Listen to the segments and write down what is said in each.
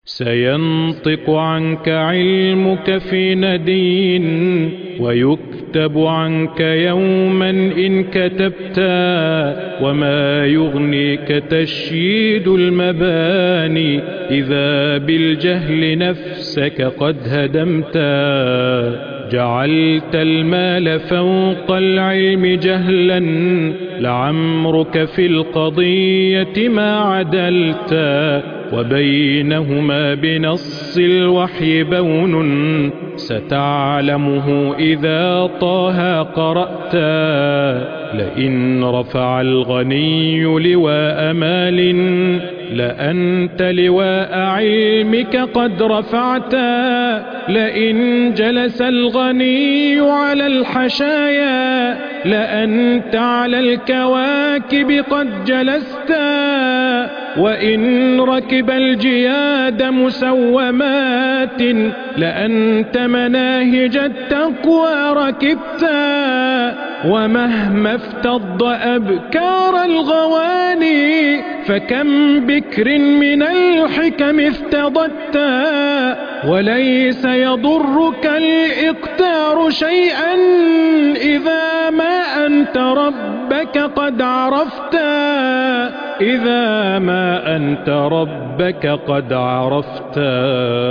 سينطق عنك علمك في ندين ويكتب عنك يوما إن كتبتا، وما يغنيك تشييد المباني إذا بالجهل نفسك قد هدمتا. جعلت المال فوق العلم جهلا، لعمرك في القضية ما عدلتا، وبينهما بنص الوحي بون ستعلمه إذا طه قرأتا. لئن رفع الغني لواء مال لأنت لواء علمك قد رفعتا. لئن جلس الغني على الحشايا لأنت على الكواكب قد جلستا. وإن ركب الجياد مسومات لأنت مناهج التقوى ركبتا. ومهما افتض أبكار الغواني فكم بكر من الحكم افتضتا. وليس يضرك الإقتار شيئا إذا ما أنت ربك قد عرفتا. إذا ما أنت ربك قد عرفتا.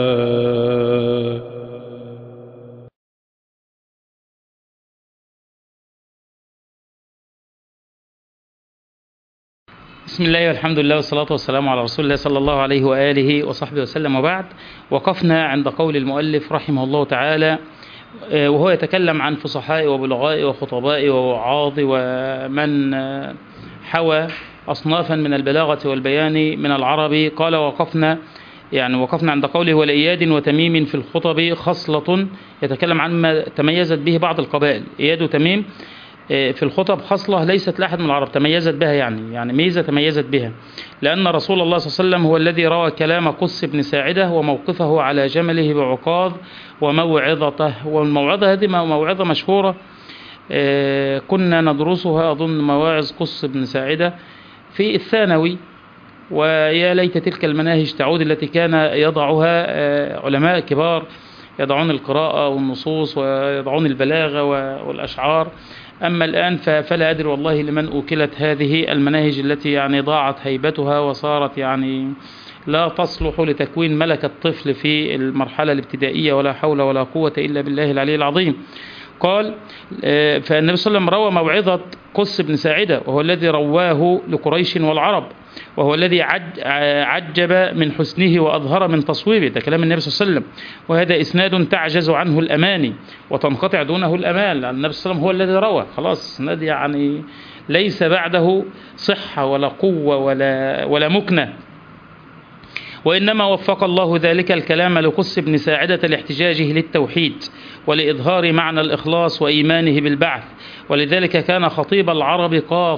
بسم الله والحمد لله والصلاة والسلام على رسول الله صلى الله عليه وآله وصحبه وسلم، وبعد. وقفنا عند قول المؤلف رحمه الله تعالى وهو يتكلم عن فصحاء وبلغاء وخطباء ووعاظ ومن حوى أصنافا من البلاغة والبيان من العرب. قال وقفنا عند قوله ولإياد وتميم في الخطب خصلة، يتكلم عن ما تميزت به بعض القبائل. إياد وتميم في الخطب خصلة ليست لأحد من العرب، تميزت بها، يعني ميزة تميزت بها، لأن رسول الله صلى الله عليه وسلم هو الذي روى كلام قس بن ساعدة وموقفه على جمله بعكاظ وموعظته. والموعظة هذه موعظة مشهورة كنا ندرسها أظن مواعظ قس بن ساعدة في الثانوي، ويا ليت تلك المناهج تعود التي كان يضعها علماء كبار، يضعون القراءة والنصوص ويضعون البلاغة والأشعار. أما الآن فلا أدري والله لمن أوكلت هذه المناهج التي ضاعت هيبتها وصارت لا تصلح لتكوين ملكة الطفل في المرحلة الابتدائية، ولا حول ولا قوة إلا بالله العلي العظيم. قال فالنبي صلى الله عليه وسلم روى موعظة قس بن ساعدة، وهو الذي رواه لقريش والعرب، وهو الذي عجب من حسنه وأظهر من تصويبه. ده كلام النبي صلى الله عليه وسلم، وهذا إسناد تعجز عنه الأماني وتنقطع دونه الأمال، لأن النبي صلى الله عليه وسلم هو الذي روى، خلاص إسناد ليس بعده صحة ولا قوة ولا مكنة. وإنما وفق الله ذلك الكلام لقس بن ساعدة لاحتجاجه للتوحيد ولإظهار معنى الإخلاص وإيمانه بالبعث، ولذلك كان خطيب العرب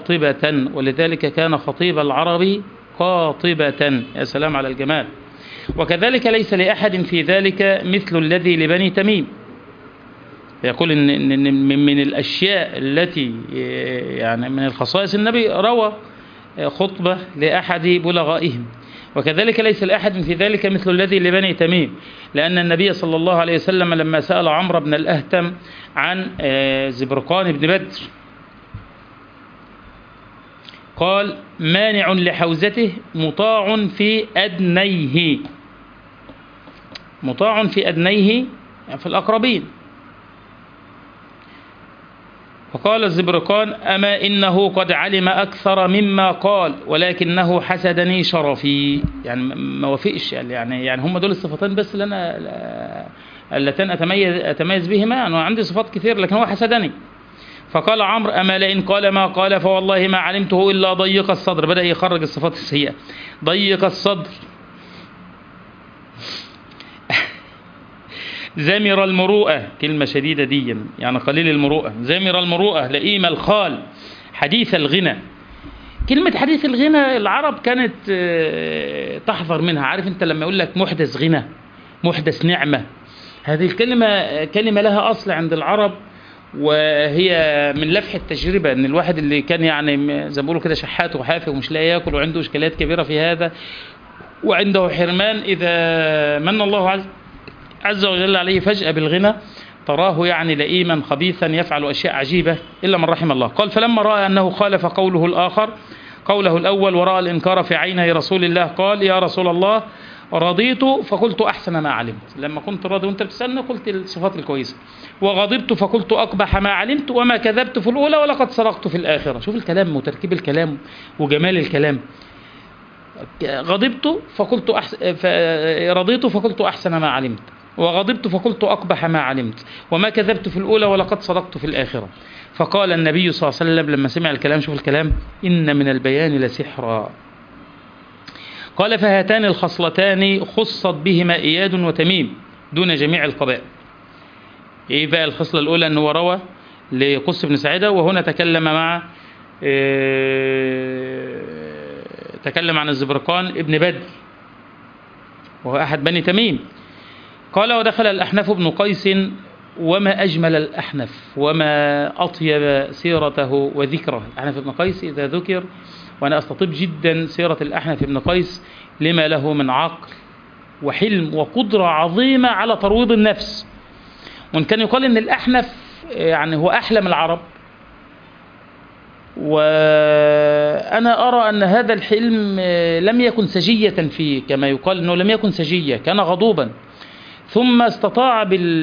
قاطبة. يا سلام على الجمال. وكذلك ليس لأحد في ذلك مثل الذي لبني تميم. يقول إن من الأشياء التي من الخصائص النبي روى خطبة لأحد بلغائهم، وكذلك ليس لأحد في ذلك مثل الذي لبني تميم، لأن النبي صلى الله عليه وسلم لما سأل عمرو بن الأهتم عن زبرقان بن بدر قال مانع لحوزته مطاع في أدنيه في الأقربين. فقال الزبرقان أما إنه قد علم أكثر مما قال ولكنه حسدني شرفي، ما وافقش، هم دول الصفتين بس اللي أنا اللتين أتميز بهما، أنا عندي صفات كثير لكن هو حسدني. فقال عمرو أما لئن قال ما قال فوالله ما علمته إلا ضيق الصدر. بدأ يخرج الصفات السيئة، ضيق الصدر، زمر المروءة، كلمة شديدة دي، قليل المروءة، زمر المروءة، لئيم الخال، حديث الغنى. كلمة حديث الغنى العرب كانت تحذر منها. عارف انت لما يقول لك محدث غنى، محدث نعمة، هذه الكلمة كلمة لها أصل عند العرب، وهي من لفح التجربة، ان الواحد اللي كان زي ما بيقولوا كده شحات وحافي ومش لاقي ياكل وعنده اشكاليات كبيرة في هذا، وعنده حرمان، إذا من الله عز وجل عليه فجأة بالغنى تراه يعني لئيما خبيثا يفعل أشياء عجيبة إلا من رحم الله. قال فلما رأى أنه خالف قوله الأول ورأى الإنكار في عيني رسول الله قال يا رسول الله رضيت فقلت أحسن ما علمت. لما كنت راضي وأنت بتسألني قلت الصفات الكويسة، وغضبت فقلت أقبح ما علمت، وما كذبت في الأولى ولقد صدقت في الآخرة. شوف الكلام وتركيب الكلام وجمال الكلام. رضيت فقلت أحسن ما علمت، وغضبت فقلت أقبح ما علمت، وما كذبت في الأولى ولقد صدقت في الآخرة. فقال النبي صلى الله عليه وسلم لما سمع الكلام، شوف الكلام، إن من البيان لسحرا. قال فهاتان الخصلتان خصت بهما إياد وتميم دون جميع القبائل. إيه بقى الخصلة الأولى؟ أنه روى لقس بن سعيدة، وهنا تكلم عن الزبرقان ابن بدر وهو أحد بني تميم. قال ودخل الأحنف بن قيس، وما أجمل الأحنف وما أطيب سيرته وذكره. الأحنف بن قيس إذا ذكر، وأنا أستطيب جدا سيرة الأحنف بن قيس لما له من عقل وحلم وقدرة عظيمة على ترويض النفس. وإن كان يقال إن الأحنف يعني هو أحلم العرب، وأنا أرى أن هذا الحلم لم يكن سجية فيه، كما يقال أنه لم يكن سجية، كان غضوبا، ثم استطاع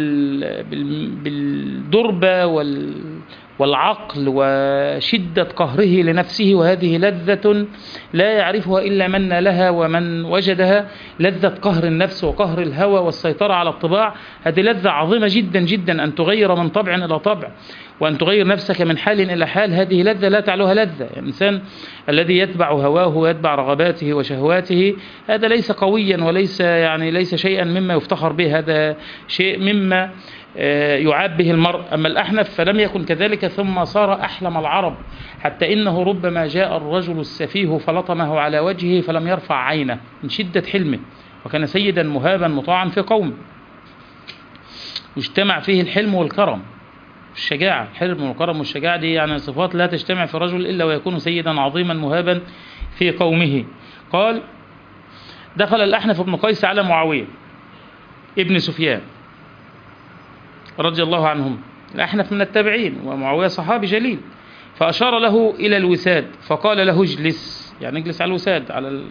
بالدربة والعقل وشدة قهره لنفسه، وهذه لذة لا يعرفها إلا من نالها ومن وجدها، لذة قهر النفس وقهر الهوى والسيطرة على الطباع. هذه لذة عظيمة جدا جدا، أن تغير من طبع إلى طبع، وأن تغير نفسك من حال إلى حال. هذه لذة لا تعلوها لذة. الإنسان الذي يتبع هواه ويتبع رغباته وشهواته هذا ليس قويا، وليس ليس شيئا مما يفتخر به، هذا شيء مما يعاب به المرء. أما الأحنف فلم يكن كذلك، ثم صار أحلم العرب، حتى إنه ربما جاء الرجل السفيه فلطمه على وجهه فلم يرفع عينه من شدة حلمه، وكان سيدا مهابا مطاعا في قوم، يجتمع فيه الحلم والكرم الشجاعة. الحلم والكرم والشجاعة دي يعني صفات لا تجتمع في رجل إلا ويكون سيدا عظيما مهابا في قومه. قال دخل الأحنف بن قيس على معاوية ابن سفيان رضي الله عنهم. الأحنف من التابعين ومعاوية صحابي جليل، فأشار له إلى الوساد فقال له اجلس، يعني اجلس على الوساد على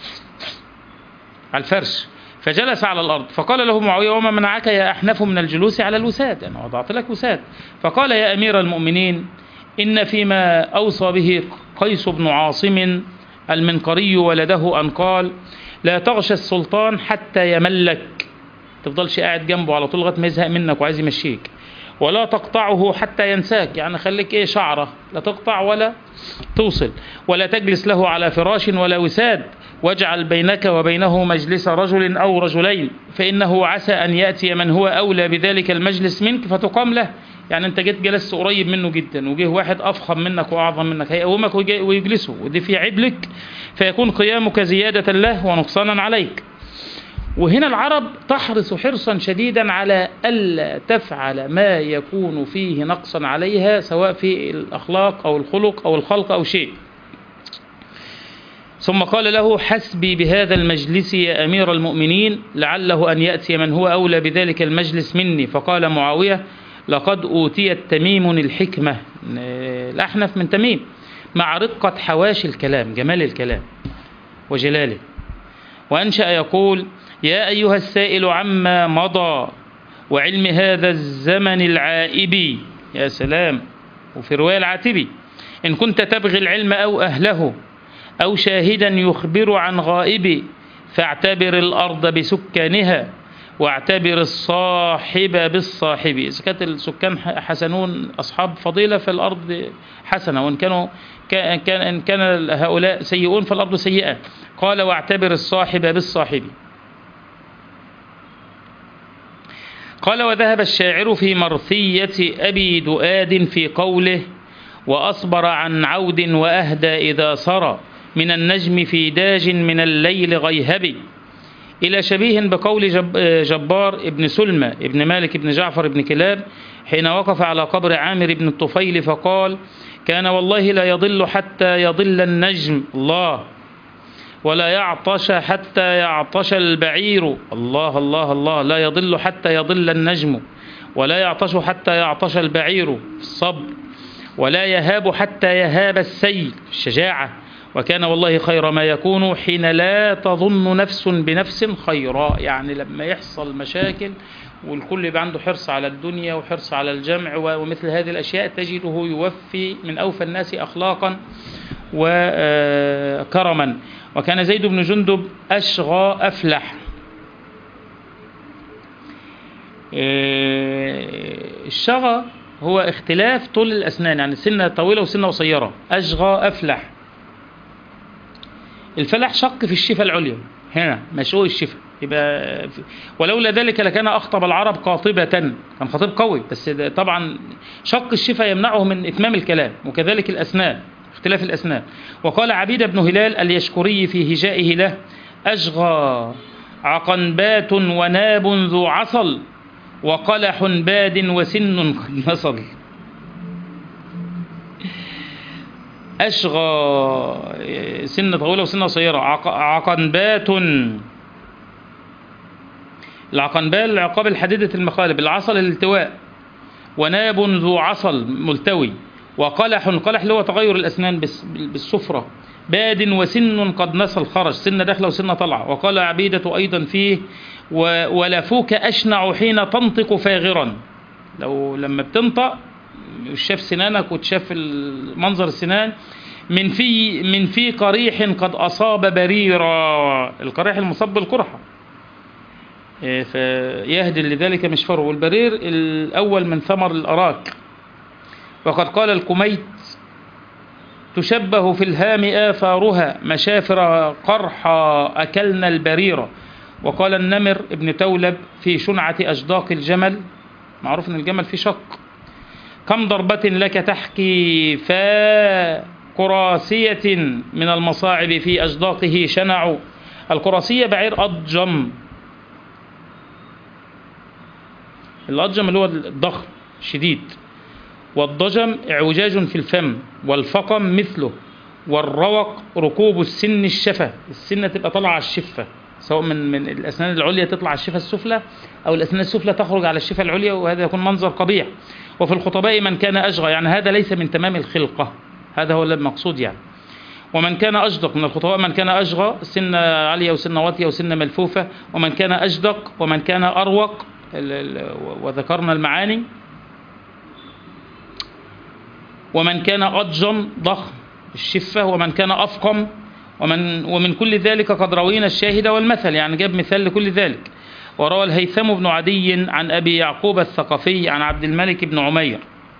الفرش، فجلس على الأرض. فقال له معاوية وما منعك يا أحنف من الجلوس على الوساد؟ أنا وضعت لك وساد. فقال يا أمير المؤمنين إن فيما أوصى به قيس بن عاصم المنقري ولده أن قال لا تغشى السلطان حتى يملك، تفضلش قاعد جنبه على طول لغاية ما يزهق منك وعايز يمشيك، ولا تقطعه حتى ينساك، يعني خليك شعرة لا تقطع ولا توصل، ولا تجلس له على فراش ولا وساد، واجعل بينك وبينه مجلس رجل أو رجلين، فإنه عسى أن يأتي من هو أولى بذلك المجلس منك فتقام له. يعني أنت جيت جلست قريب منه جدا، وجه واحد أفخم منك وأعظم منك هيقومك ويجلسه، ودي في عبلك، فيكون قيامك زيادة له ونقصانا عليك. وهنا العرب تحرص حرصا شديدا على ألا تفعل ما يكون فيه نقصا عليها، سواء في الأخلاق أو الخلق أو الخلق أو شيء. ثم قال له حسبي بهذا المجلس يا أمير المؤمنين، لعله أن يأتي من هو أولى بذلك المجلس مني. فقال معاوية لقد أوتيت تميم الحكمة، الأحنف من تميم، مع رقة حواشي الكلام، جمال الكلام وجلاله. وأنشأ يقول يا أيها السائل عما مضى وعلم هذا الزمن العائب، يا سلام، وفي رواية العاتبي، إن كنت تبغي العلم أو أهله أو شاهدا يخبر عن غائب، فاعتبر الأرض بسكانها واعتبر الصاحب بالصاحب. إذا كانت السكان حسنون أصحاب فضيلة فالأرض حسنة، وإن كان هؤلاء سيئون فالأرض سيئة. قال واعتبر الصاحب بالصاحب. قال وذهب الشاعر في مرثية أبي دؤاد في قوله وأصبر عن عود وأهدى إذا سرى من النجم في داج من الليل غيهبي، إلى شبيه بقول جبار ابن سلمى ابن مالك ابن جعفر ابن كلاب حين وقف على قبر عامر بن الطفيل فقال كان والله لا يضل حتى يضل النجم، الله ولا يعطش حتى يعطش البعير. الله الله الله. لا يضل حتى يضل النجم، ولا يعطش حتى يعطش البعير في الصبر، ولا يهاب حتى يهاب السيل في الشجاعة. وكان والله خير ما يكون حين لا تظن نفس بنفس خيرا. يعني لما يحصل مشاكل والكل يبقى عنده حرص على الدنيا وحرص على الجمع ومثل هذه الأشياء، تجده يوفي من أوفى الناس أخلاقا وكرما. وكان زيد بن جندب أشغى أفلح. الشغى هو اختلاف طول الأسنان، يعني سنة طويلة وسنة قصيرة. أشغى أفلح. الفلح شق في الشفة العليا، هنا مشؤوق الشفة، يبقى ولولا ذلك لكان أخطب العرب قاطبة، كان خطيب قوي، بس طبعا شق الشفة يمنعه من إتمام الكلام. وكذلك الأسنان، اختلاف الأسنان. وقال عبيد بن هلال اليشكري في هجائه له: أشغى عقنبات وناب ذو عصل، وقلح باد وسن قد نصل. أشغى سنة طويلة وسنة قصيرة. عقنبات، العقنبال العقاب الحديدة المخالب، العصل الالتواء. وناب ذو عصل ملتوي. وقلح، قلح اللي هو تغير الأسنان بالصفرة. باد وسن قد نصل، خرج سنة داخلة وسنة طلعة. وقال عبيدة أيضا فيه: ولفوك أشنع حين تنطق فاغرا. لما بتنطق شاف سنانك وتشاف منظر السنان. من في قريح قد أصاب بريرا، القريح المصاب بالقرحة، فيهدي لذلك مشفره. والبرير الأول من ثمر الأراك. وقد قال الكميت: تشبه في الهام آثارها، مشافر قرحا أكلنا البريرة. وقال النمر ابن تولب في شنعة أجداق الجمل، معروف أن الجمل فيه شق: كم ضربة لك تحكي فقراسية من المصاعب في أجداقه شنع. القراسية بعير أضجم، الأضجم اللي هو الضخم شديد. والضجم اعوجاج في الفم، والفقم مثله. والروق ركوب السن الشفة، السنة تبقى طالعة على الشفة، سواء من الأسنان العليا تطلع على الشفة السفلى، أو الأسنان السفلى تخرج على الشفة العليا، وهذا يكون منظر قبيح. وفي الخطباء من كان أشغى، يعني هذا ليس من تمام الخلقة، هذا هو المقصود يعني. ومن كان أجدق من الخطباء من كان أشغى، سنة عالية وسنة واطية وسنة ملفوفة. ومن كان أجدق ومن كان أروق، وذكرنا المعاني. ومن كان أضجم ضخم الشفة، ومن كان أفقم، ومن كل ذلك قد روينا الشاهد والمثل، يعني جاب مثال لكل ذلك. وروى الهيثم بن عدي عن أبي يعقوب الثقفي عن عبد الملك بن عمير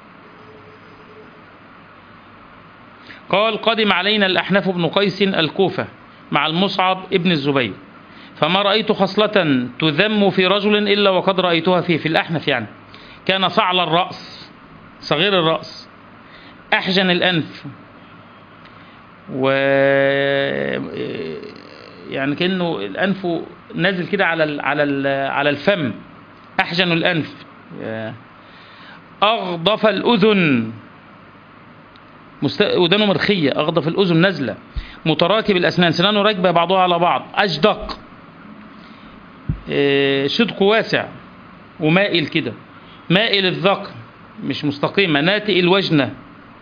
قال: قدم علينا الأحنف بن قيس الكوفة مع المصعب ابن الزبير، فما رأيت خصلة تذم في رجل إلا وقد رأيتها فيه، في الأحنف يعني. كان صعل الرأس، صغير الرأس، أحجن الأنف، يعني كأنه الأنف نازل كده على الفم، أحجن الأنف. أغضف الأذن، ودانه مرخية، أغضف الأذن نازلة. متراكب الأسنان، سنانه راكبة بعضها على بعض. أجدق، شدقه واسع ومائل كده، مائل الذقن مش مستقيمة. ناتئ الوجنة،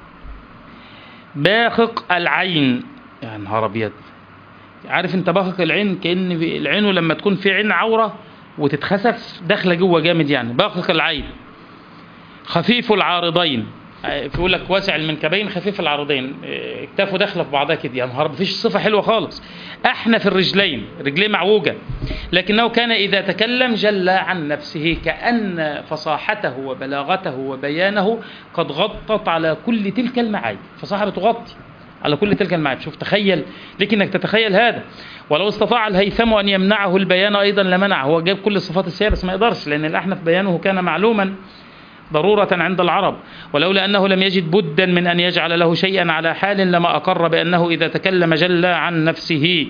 باخق العين، يعني نهار أبيض، عارف انت باخق العين، كأن العين لما تكون في عين عورة وتتخسف داخله جوه جامد، يعني باخق العين. خفيف العارضين، يقول لك واسع المنكبين خفيف العارضين، اكتافه داخله في بعضها كده، يا نهار مفيش صفه حلوه خالص. احنف الرجلين، رجليه معوجه، لكنه كان اذا تكلم جل عن نفسه، كأن فصاحته وبلاغته وبيانه قد غطت على كل تلك المعايب. فصاحبه تغطي على كل تلك المعايب. شوف، تخيل لك انك تتخيل هذا. ولو استطاع الهيثم ان يمنعه البيان ايضا لمنعه، هو جاب كل الصفات السيئه بس ما يقدرش، لان الاحنف بيانه كان معلوما ضرورة عند العرب. ولولا أنه لم يجد بدا من أن يجعل له شيئا على حال لما أقر بأنه إذا تكلم جل عن نفسه.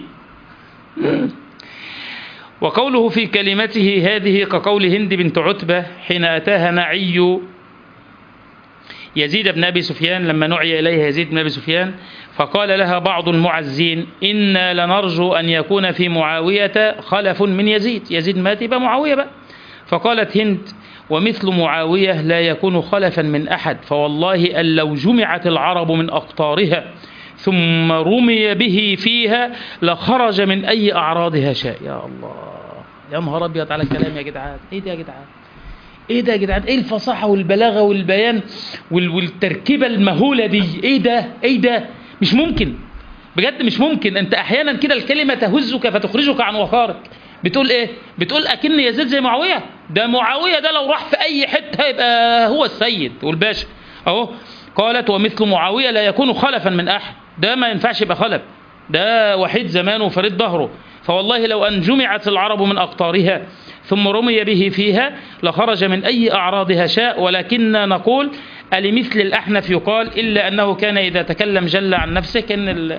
وقوله في كلمته هذه كقول هند بنت عتبة حين أتاها نعي يزيد بن أبي سفيان لما نعي إليها يزيد بن أبي سفيان، فقال لها بعض المعزين: إنا لنرجو أن يكون في معاوية خلف من يزيد، يزيد مات يبقى معاوية بقى. فقالت هند: ومثل معاوية لا يكون خلفا من أحد، فوالله أن لو جمعت العرب من أقطارها ثم رمي به فيها لخرج من أي أعراضها شاء. يا الله، يا نهار أبيض على الكلام يا جدعان. إيه ده يا جدعان؟ إيه ده يا جدعان؟ إيه الفصاحة والبلاغة والبيان والتركيبة المهولة دي؟ إيه ده؟ إيه ده؟ مش ممكن بجد، مش ممكن. أنت أحيانا كده الكلمة تهزك فتخرجك عن وقارك. بتقول إيه؟ بتقول أكن يزيد زي معاوية. ده معاوية ده لو راح في أي حتة يبقى هو السيد والباشا أهو. قالت: ومثل معاوية لا يكون خلفا من أحد، ده ما ينفعش يبقى خلف، ده وحيد زمانه وفريد ظهره. فوالله لو أن جمعت العرب من أقطارها ثم رمي به فيها لخرج من أي أعراضها شاء، ولكننا نقول ألمثل الأحنف يقال، إلا أنه كان إذا تكلم جل عن نفسه. كان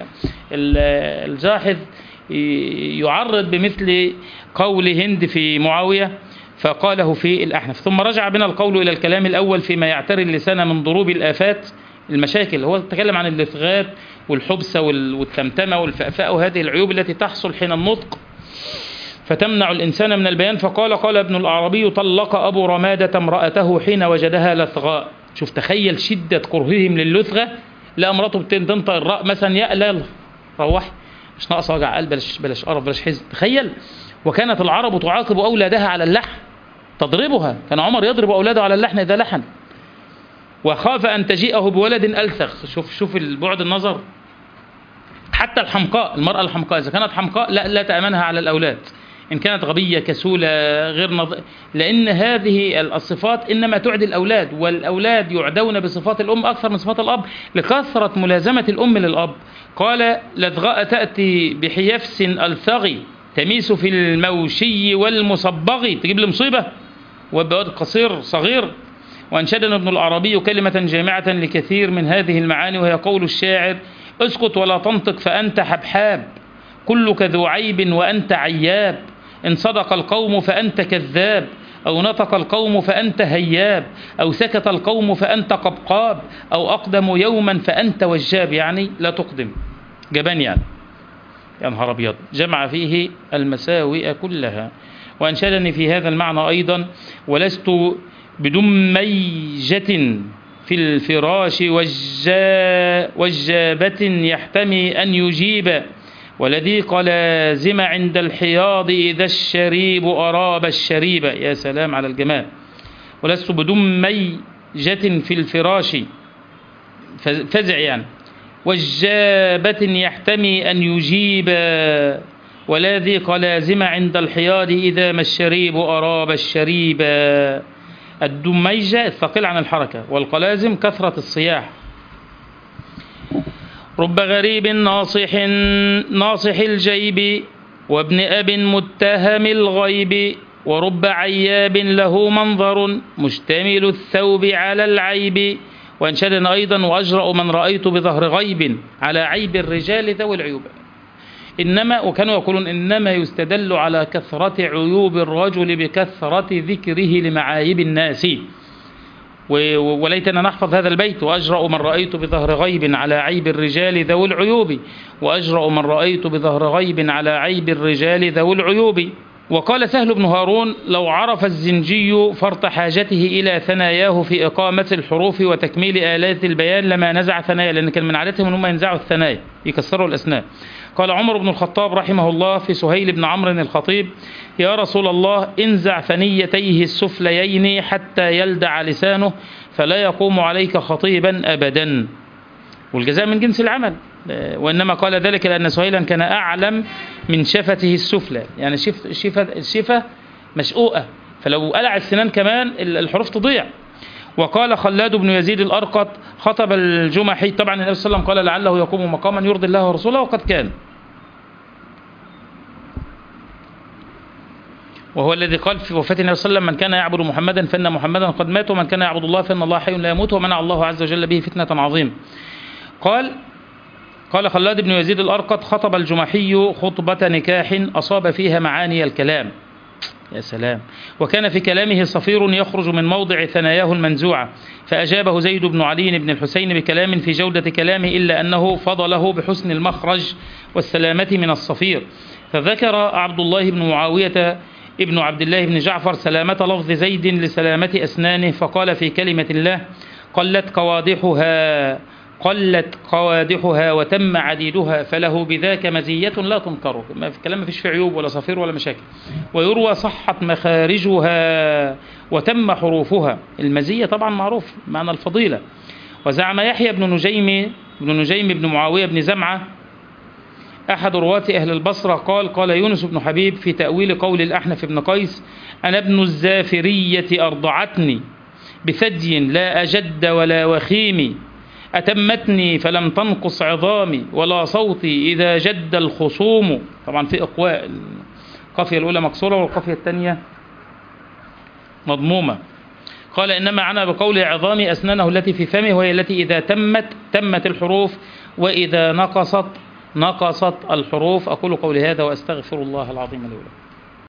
الجاحظ يعرض بمثل قول هند في معاوية فقاله في الأحنف. ثم رجع بنا القول إلى الكلام الأول فيما يعتري اللسان من ضروب الآفات المشاكل. هو تكلم عن اللثغات والحبسة والتمتمة والفأفاء وهذه العيوب التي تحصل حين النطق فتمنع الإنسان من البيان. فقال: قال ابن الأعرابي: طلق أبو رمادة امرأته حين وجدها لثغاء. شوف، تخيل شدة كرههم للثغة. لا امرأته بتنطق الراء مثلا: يا لا روح، مش ناقص وجع قلب، بلاش قرف، بلاش حزن. تخيل. وكانت العرب تعاقب أولادها على اللحن، تضربها. كان عمر يضرب أولاده على اللحن إذا لحن. وخاف أن تجيئه بولد ألثغ. شوف البعد النظر. حتى الحمقاء، المرأة الحمقاء إذا كانت حمقاء لا تأمنها على الأولاد. إن كانت غبية كسولة غير لأن هذه الصفات إنما تعدي الأولاد، والأولاد يعدون بصفات الأم أكثر من صفات الأب لكثرة ملازمة الأم للأب. قال: لثغاء تأتي بحيفس ألثغي تميس في الموشي والمصبغ، تجيب لي مصيبة وبواد قصير صغير. وأنشدنا ابن الأعرابي كلمة جامعة لكثير من هذه المعاني، وهي قول الشاعر: اسكت ولا تنطق فأنت حبحاب، كلك ذو عيب وأنت عياب، إن صدق القوم فأنت كذاب، أو نطق القوم فأنت هياب، أو سكت القوم فأنت قبقاب، أو أقدم يوما فأنت وجاب. يعني لا تقدم، جبان يعني. يا نهار أبيض، جمع فيه المساوئ كلها. وأنشدني في هذا المعنى أيضا: ولست بدميجة في الفراش وجابة يحتمي أن يجيب، ولذيق لازم عند الحياض إذا الشريب أراب الشريب. يا سلام على الجمال. ولست بدميجة في الفراش، فزع يعني، وجابة يحتمي أن يجيب، ولاذيق لازم عند الحياض إذا ما الشريب أراب الشريب. الدميجة الثقيل عن الحركة، والقلازم كثرة الصياح. رب غريب ناصح الجيب، وابن أب متهم الغيب، ورب عياب له منظر مشتمل الثوب على العيب. وانشدنا أيضا: وأجرأ من رأيت بظهر غيب على عيب الرجال ذوي العيوب. وكانوا يقولون: إنما يستدل على كثرة عيوب الرجل بكثرة ذكره لمعايب الناس. وليتنا نحفظ هذا البيت: وأجرأ من رأيت بظهر غيب على عيب الرجال ذوي العيوب، وأجرأ من رأيت بظهر غيب على عيب الرجال ذوي العيوب. وقال سهل بن هارون: لو عرف الزنجي فرط حاجته إلى ثناياه في إقامة الحروف وتكميل آلات البيان لما نزع ثنايا، لأن كان من عادتهم أنهم ينزعوا الثنايا، يكسروا الأسنان. قال عمر بن الخطاب رحمه الله في سهيل بن عمرو الخطيب: يا رسول الله، انزع ثنيتيه السفليين حتى يلدع لسانه فلا يقوم عليك خطيبا أبدا. والجزاء من جنس العمل. وإنما قال ذلك لأن سهيلا كان أعلم من شفته السفلى، يعني الشفة مشقوقة، فلو قلع السنان كمان الحروف تضيع. وقال خلاد بن يزيد الأرقط: خطب الجمحي. طبعا النبي صلى الله عليه وسلم قال: لعله يقوم مقاما يرضي الله ورسوله، وقد كان. وهو الذي قال في وفاة النبي صلى الله عليه وسلم: من كان يعبد محمدا فإن محمدا قد مات، ومن كان يعبد الله فإن الله حي لا يموت، ومنع الله عز وجل به فتنة عظيمة. قال خلاد بن يزيد الأرقط: خطب الجمحي خطبة نكاح أصاب فيها معاني الكلام. يا سلام. وكان في كلامه صفير يخرج من موضع ثناياه المنزوعة، فأجابه زيد بن علي بن الحسين بكلام في جودة كلامه، إلا أنه فضله بحسن المخرج والسلامة من الصفير. فذكر عبد الله بن معاوية ابن عبد الله بن جعفر سلامة لفظ زيد لسلامة أسنانه، فقال في كلمة الله: قلت قوادحها وتم عديدها، فله بذاك مزية لا تنكر. ما في كلام، ما فيش في عيوب ولا صفير ولا مشاكل. ويروى: صحت مخارجها وتم حروفها. المزية طبعا معروف معنى الفضيلة. وزعم يحيى بن نجيم بن معاوية بن زمعة أحد رواة أهل البصرة قال يونس بن حبيب في تأويل قول الأحنف بن قيس: أنا ابن الزافرية أرضعتني بثدي لا أجد ولا وخيم، أتمتني فلم تنقص عظامي ولا صوتي إذا جد الخصوم. طبعا في إقواء، القافية الأولى مكسورة والقافية الثانية مضمومة. قال: إنما عنا بقول عظامي أسنانه التي في فمه، وهي التي إذا تمت الحروف، وإذا نقصت الحروف. أقول قولي هذا وأستغفر الله العظيم لي ولكم.